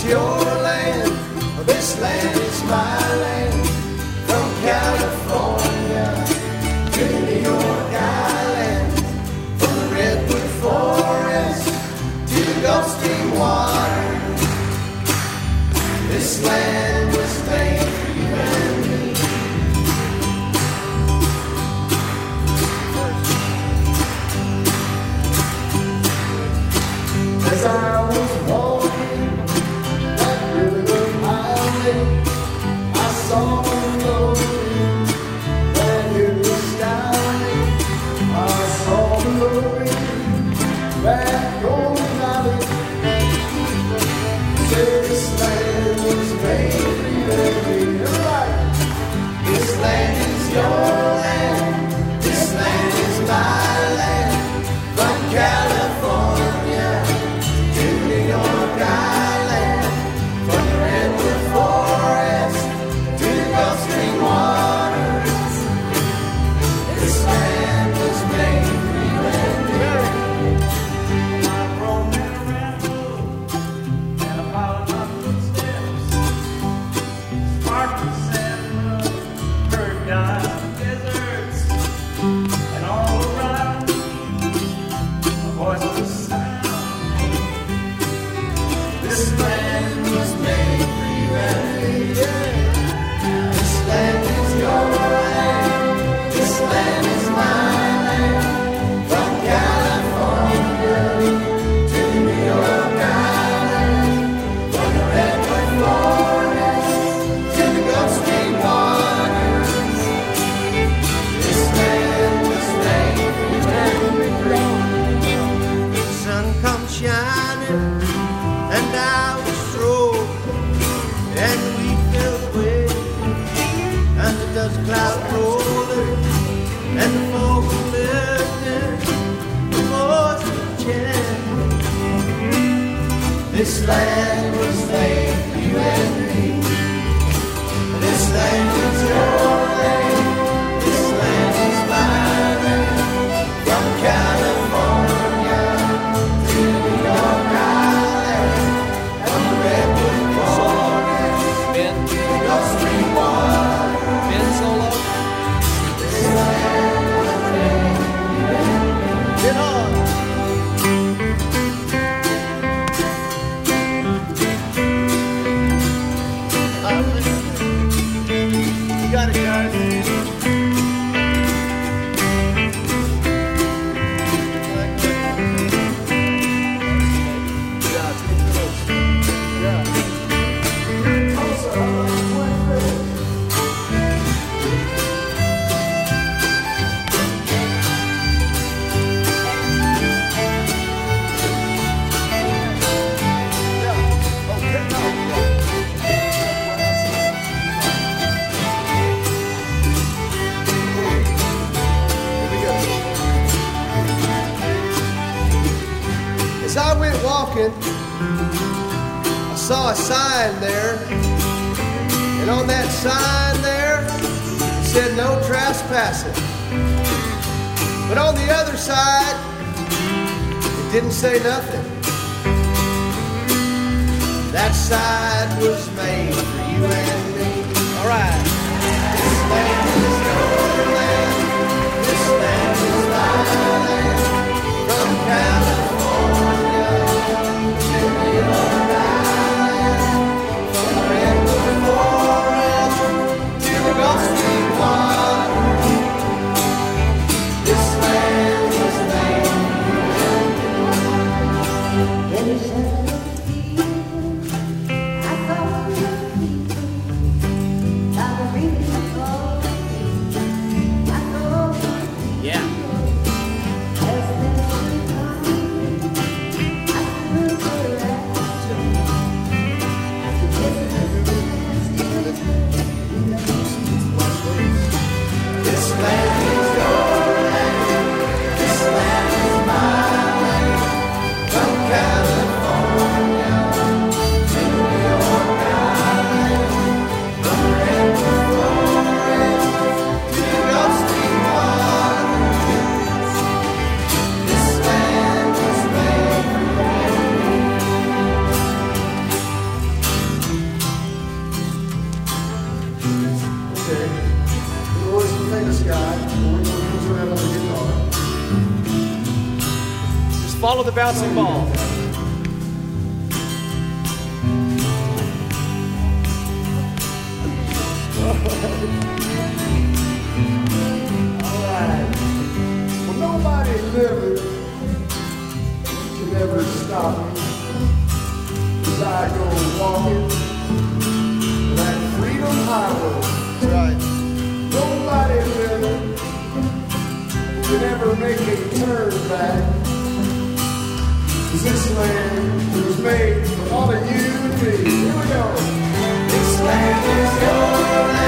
your land, this land is my land. From California to New York Island, from the Redwood Forest to the Gulf Stream water, this land was made for you and me. As I was walking that river highway, I saw the loading that it was styling. I saw the loading back on the valley. Said this land was made for you and me. Right. This land is your land. This land is my land. From California to New York Island, from the Redwood Forest to the Gulf Stream waters, this land was made for you and me. I'm roaming around the road and I'm following my footsteps. Sparkling sand, bird down deserts, and all around me, a voice was sound. This land was made for you and me. This land is your land. This land is my land. From California to New York Island, from the Redwood Forest to the Gulf Stream waters, this land was made for you and me. The sun comes shining and I was strolling, and we fell away, and the dust cloud rolling, and the fog was lifting, the voice was chanting. This land was made for you and me. This land is your land. This land is my land. From California to New York Island, from the Redwood Forest to the Gulf Stream water, this land was made for you and me. Get on. You got it, guys. As I went walking, I saw a sign there, and on that sign there, it said no trespassing. But on the other side, it didn't say nothing. That side was made for you and me. All right. This land is your land. This land is my land. From California to New York Island, from the Redwood Forest to the Gulf Stream water, this land was made for you and me. I thought of you, stick. The words of the famous guy. We're going to use around on the guitar. Just follow the bouncing ball. Alright. Well, nobody living can ever stop me as I go walking that freedom highway. That's right. Nobody living can ever make a turn back. 'Cause this land was made for all of you and me. Here we go. This land is your land.